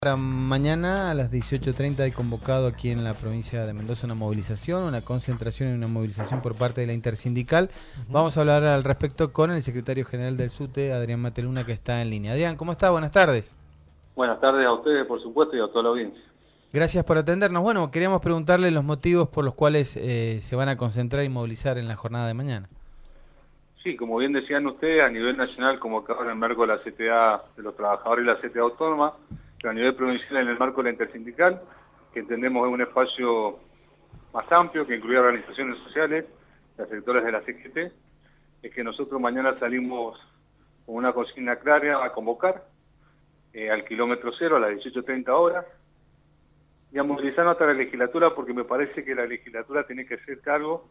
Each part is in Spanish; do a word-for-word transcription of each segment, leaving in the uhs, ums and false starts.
Para mañana a las dieciocho treinta hay convocado aquí en la provincia de Mendoza una movilización, una concentración y una movilización por parte de la intersindical. Uh-huh. Vamos a hablar al respecto con el secretario general del SUTE, Adrián Mateluna, que está en línea. Adrián, ¿cómo está? Buenas tardes. Buenas tardes a ustedes, por supuesto, y a toda la audiencia. Gracias por atendernos. Bueno, queríamos preguntarle los motivos por los cuales eh, se van a concentrar y movilizar en la jornada de mañana. Sí, como bien decían ustedes, a nivel nacional, convocado en el marco de la C T A de los trabajadores y la C T A autónoma, pero a nivel provincial en el marco de la intersindical, que entendemos es un espacio más amplio, que incluye organizaciones sociales, los sectores de la C G T, es que nosotros mañana salimos con una consigna clara a convocar eh, al kilómetro cero a las dieciocho treinta horas, y a movilizarnos hasta la legislatura, porque me parece que la legislatura tiene que hacer cargo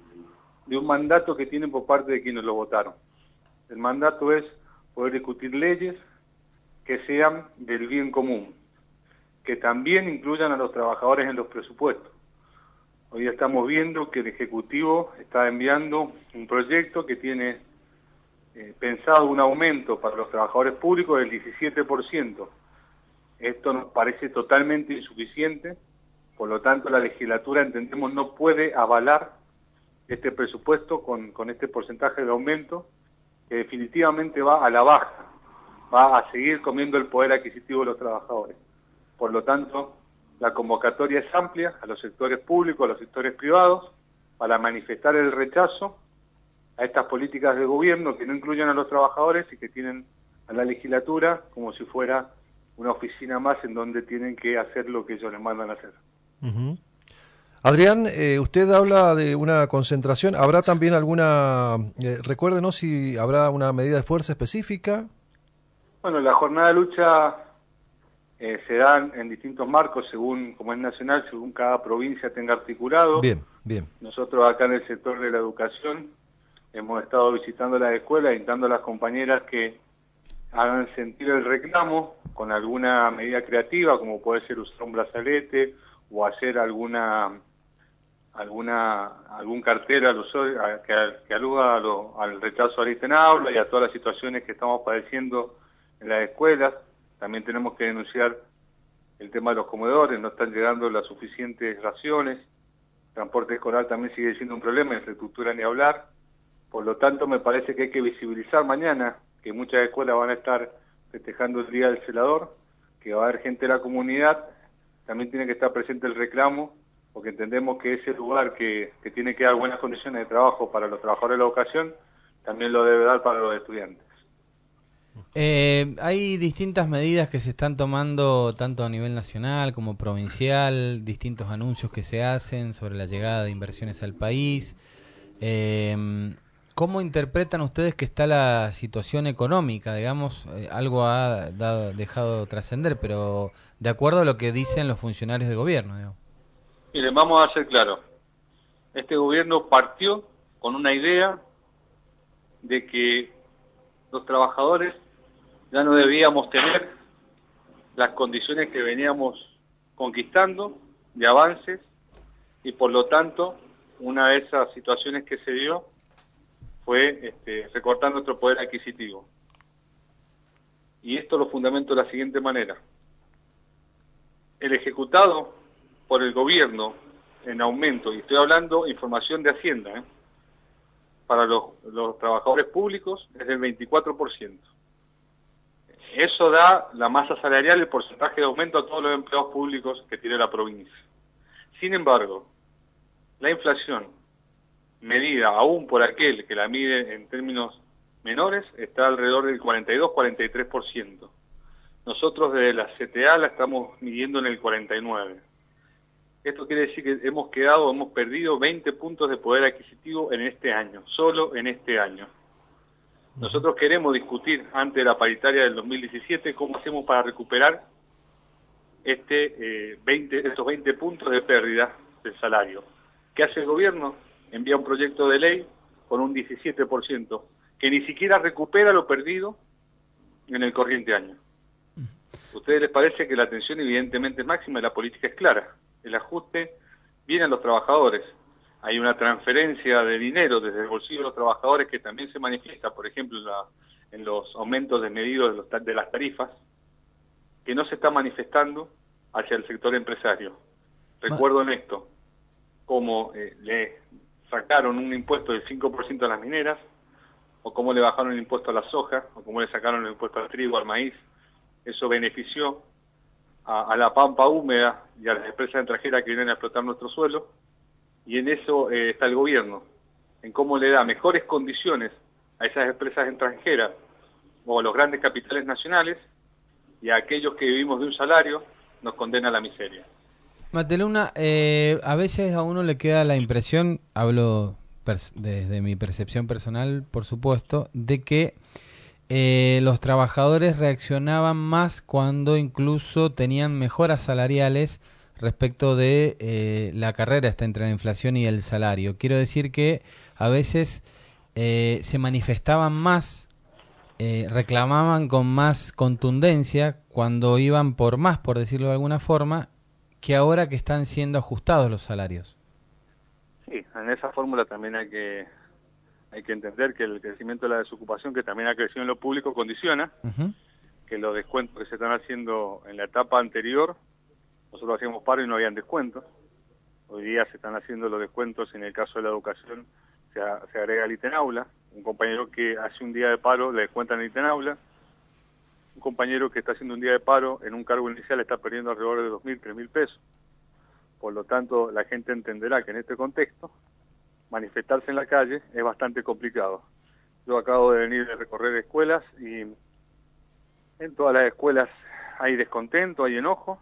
de un mandato que tienen por parte de quienes lo votaron. El mandato es poder discutir leyes que sean del bien común, que también incluyan a los trabajadores en los presupuestos. Hoy estamos viendo que el Ejecutivo está enviando un proyecto que tiene eh, pensado un aumento para los trabajadores públicos del diecisiete por ciento. Esto nos parece totalmente insuficiente, por lo tanto la legislatura, entendemos, no puede avalar este presupuesto con, con este porcentaje de aumento, que definitivamente va a la baja, va a seguir comiendo el poder adquisitivo de los trabajadores. Por lo tanto, la convocatoria es amplia a los sectores públicos, a los sectores privados, para manifestar el rechazo a estas políticas de gobierno que no incluyen a los trabajadores y que tienen a la legislatura como si fuera una oficina más en donde tienen que hacer lo que ellos les mandan a hacer. Uh-huh. Adrián, eh, usted habla de una concentración. ¿Habrá también alguna, eh, recuérdenos si habrá una medida de fuerza específica? Bueno, la jornada de lucha eh, se da en distintos marcos, según, como es nacional, según cada provincia tenga articulado. Bien, bien. Nosotros acá en el sector de la educación hemos estado visitando las escuelas, invitando a las compañeras que hagan sentir el reclamo con alguna medida creativa, como puede ser usar un brazalete o hacer alguna alguna algún cartel al usuario, a, que, que aluda a lo, al rechazo a lista en aula y a todas las situaciones que estamos padeciendo en las escuelas. También tenemos que denunciar el tema de los comedores, no están llegando las suficientes raciones, el transporte escolar también sigue siendo un problema, infraestructura ni hablar. Por lo tanto, me parece que hay que visibilizar mañana que muchas escuelas van a estar festejando el Día del Celador, que va a haber gente de la comunidad, también tiene que estar presente el reclamo, porque entendemos que ese lugar que, que tiene que dar buenas condiciones de trabajo para los trabajadores de la educación, también lo debe dar para los estudiantes. Eh, hay distintas medidas que se están tomando tanto a nivel nacional como provincial, distintos anuncios que se hacen sobre la llegada de inversiones al país. Eh, ¿Cómo interpretan ustedes que está la situación económica? Digamos, eh, algo ha dado, dejado trascender, pero de acuerdo a lo que dicen los funcionarios de gobierno, digamos. Miren, vamos a ser claros. Este gobierno partió con una idea de que los trabajadores ya no debíamos tener las condiciones que veníamos conquistando de avances y por lo tanto una de esas situaciones que se dio fue este, recortar nuestro poder adquisitivo. Y esto lo fundamento de la siguiente manera. El ejecutado por el gobierno en aumento, y estoy hablando información de Hacienda, ¿eh? para los, los trabajadores públicos es del veinticuatro por ciento. Eso da la masa salarial, el porcentaje de aumento a todos los empleados públicos que tiene la provincia. Sin embargo, la inflación, medida aún por aquel que la mide en términos menores, está alrededor del cuarenta y dos a cuarenta y tres por ciento. Nosotros desde la C T A la estamos midiendo en el cuarenta y nueve por ciento. Esto quiere decir que hemos quedado, hemos perdido veinte puntos de poder adquisitivo en este año, solo en este año. Nosotros queremos discutir ante la paritaria del dos mil diecisiete cómo hacemos para recuperar este eh, veinte, estos veinte puntos de pérdida del salario. ¿Qué hace el gobierno? Envía un proyecto de ley con un diecisiete por ciento, que ni siquiera recupera lo perdido en el corriente año. ¿A ustedes les parece que la atención evidentemente es máxima y la política es clara? El ajuste viene a los trabajadores. Hay una transferencia de dinero desde el bolsillo de los trabajadores que también se manifiesta, por ejemplo, en, la, en los aumentos desmedidos de, los, de las tarifas, que no se está manifestando hacia el sector empresario. Recuerdo en esto, cómo eh, le sacaron un impuesto del cinco por ciento a las mineras, o cómo le bajaron el impuesto a la soja, o cómo le sacaron el impuesto al trigo, al maíz. Eso benefició a, a la pampa húmeda y a las empresas extranjeras que vienen a explotar nuestro suelo, y en eso eh, está el gobierno, en cómo le da mejores condiciones a esas empresas extranjeras o a los grandes capitales nacionales, y a aquellos que vivimos de un salario nos condena a la miseria. Mateluna, eh, a veces a uno le queda la impresión, hablo desde mi percepción personal, por supuesto, de que eh, los trabajadores reaccionaban más cuando incluso tenían mejoras salariales respecto de eh, la carrera está entre la inflación y el salario. Quiero decir que a veces eh, se manifestaban más, eh, reclamaban con más contundencia cuando iban por más, por decirlo de alguna forma, que ahora que están siendo ajustados los salarios. Sí, en esa fórmula también hay que hay que entender que el crecimiento de la desocupación, que también ha crecido en lo público, condiciona uh-huh. que los descuentos que se están haciendo en la etapa anterior, nosotros hacíamos paro y no habían descuentos. Hoy día se están haciendo los descuentos, en el caso de la educación se, a, se agrega el ITENAULA. Un compañero que hace un día de paro le descuentan el ITENAULA. Un compañero que está haciendo un día de paro en un cargo inicial está perdiendo alrededor de dos mil, tres mil pesos. Por lo tanto, la gente entenderá que en este contexto manifestarse en la calle es bastante complicado. Yo acabo de venir de recorrer escuelas y en todas las escuelas hay descontento, hay enojo.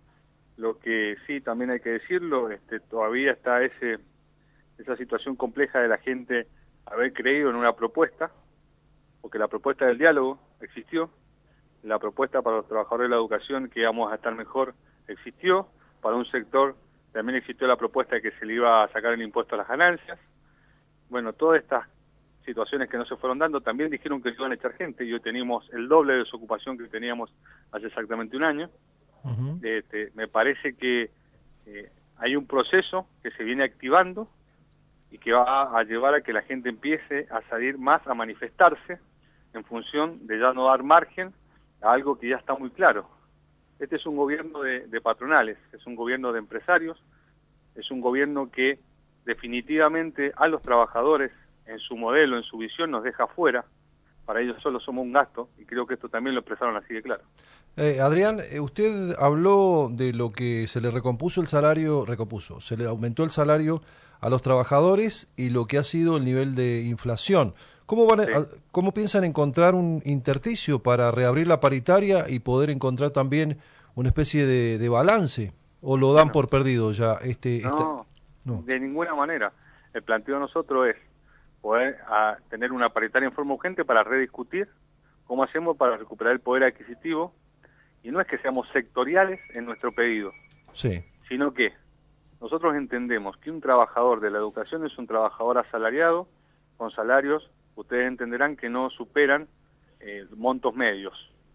Lo que sí, también hay que decirlo, este, todavía está ese esa situación compleja de la gente haber creído en una propuesta, porque la propuesta del diálogo existió, la propuesta para los trabajadores de la educación que íbamos a estar mejor existió, para un sector también existió la propuesta de que se le iba a sacar el impuesto a las ganancias. Bueno, todas estas situaciones que no se fueron dando, también dijeron que iban a echar gente, y hoy tenemos el doble de desocupación que teníamos hace exactamente un año. Uh-huh. Este, me parece que eh, hay un proceso que se viene activando y que va a llevar a que la gente empiece a salir más, a manifestarse en función de ya no dar margen a algo que ya está muy claro. Este es un gobierno de, de patronales, es un gobierno de empresarios, es un gobierno que definitivamente a los trabajadores en su modelo, en su visión, nos deja fuera. Para ellos solo somos un gasto, y creo que esto también lo expresaron así de claro. Eh, Adrián, usted habló de lo que se le recompuso el salario, recompuso, se le aumentó el salario a los trabajadores y lo que ha sido el nivel de inflación. ¿Cómo, van a, sí. ¿Cómo piensan encontrar un intersticio para reabrir la paritaria y poder encontrar también una especie de, de balance? ¿O lo dan bueno, por perdido ya? Este, no, esta... no, de ninguna manera. El planteo de nosotros es poder a, tener una paritaria en forma urgente para rediscutir cómo hacemos para recuperar el poder adquisitivo, y no es que seamos sectoriales en nuestro pedido, sí. sino que nosotros entendemos que un trabajador de la educación es un trabajador asalariado con salarios, ustedes entenderán que no superan eh, montos medios.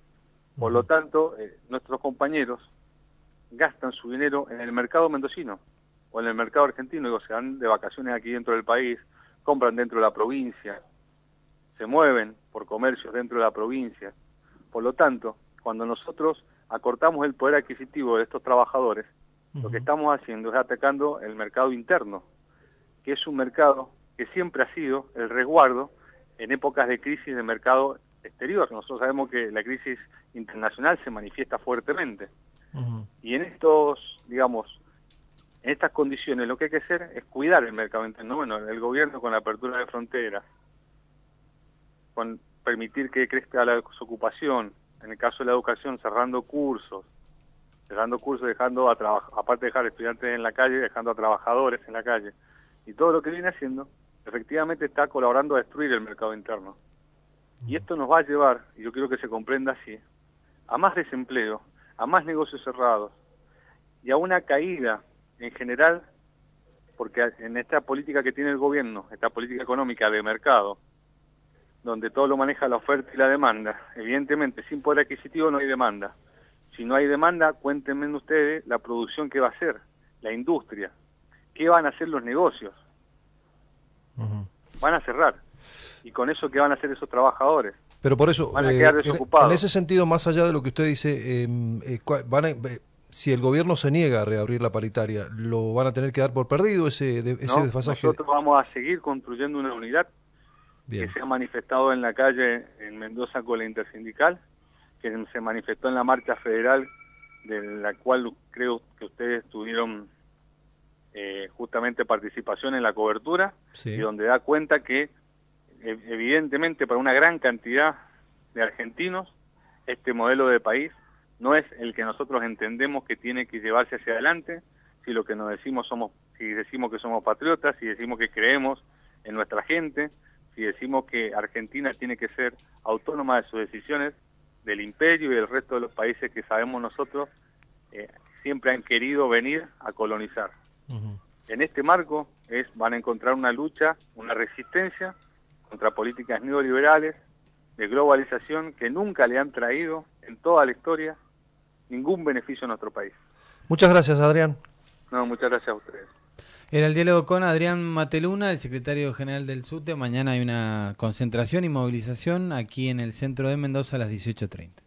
Por uh-huh. lo tanto, eh, nuestros compañeros gastan su dinero en el mercado mendocino o en el mercado argentino, digo, se van de vacaciones aquí dentro del país, compran dentro de la provincia, se mueven por comercios dentro de la provincia. Por lo tanto, cuando nosotros acortamos el poder adquisitivo de estos trabajadores, uh-huh. lo que estamos haciendo es atacando el mercado interno, que es un mercado que siempre ha sido el resguardo en épocas de crisis de mercado exterior. Nosotros sabemos que la crisis internacional se manifiesta fuertemente. Uh-huh. Y en estos, digamos, en estas condiciones lo que hay que hacer es cuidar el mercado interno. Bueno, el gobierno con la apertura de fronteras, con permitir que crezca la desocupación, en el caso de la educación cerrando cursos, cerrando cursos, dejando a trabajar, aparte de dejar estudiantes en la calle, dejando a trabajadores en la calle, y todo lo que viene haciendo, efectivamente está colaborando a destruir el mercado interno. Y esto nos va a llevar, y yo quiero que se comprenda así, a más desempleo, a más negocios cerrados, y a una caída en general, porque en esta política que tiene el gobierno, esta política económica de mercado, donde todo lo maneja la oferta y la demanda, evidentemente sin poder adquisitivo no hay demanda. Si no hay demanda, cuéntenme ustedes la producción que va a hacer, la industria, qué van a hacer los negocios. Uh-huh. Van a cerrar. ¿Y con eso qué van a hacer esos trabajadores? Pero por eso, van a quedar eh, desocupados. En, en ese sentido, más allá de lo que usted dice, eh, eh, van a, eh, si el gobierno se niega a reabrir la paritaria, ¿lo van a tener que dar por perdido ese, de, ese No, desfasaje? nosotros vamos a seguir construyendo una unidad. Bien. Que se ha manifestado en la calle en Mendoza con la intersindical, que se manifestó en la marcha federal, de la cual creo que ustedes tuvieron eh, justamente participación en la cobertura, sí. Y donde da cuenta que evidentemente para una gran cantidad de argentinos este modelo de país no es el que nosotros entendemos que tiene que llevarse hacia adelante. Si lo que nos decimos somos, si decimos que somos patriotas, si decimos que creemos en nuestra gente, si decimos que Argentina tiene que ser autónoma de sus decisiones, del imperio y del resto de los países que sabemos nosotros eh, siempre han querido venir a colonizar. Uh-huh. En este marco es van a encontrar una lucha, una resistencia contra políticas neoliberales de globalización que nunca le han traído en toda la historia ningún beneficio a nuestro país. Muchas gracias, Adrián. No, muchas gracias a ustedes. Era el diálogo con Adrián Mateluna, el secretario general del SUTE. Mañana hay una concentración y movilización aquí en el centro de Mendoza a las dieciocho treinta.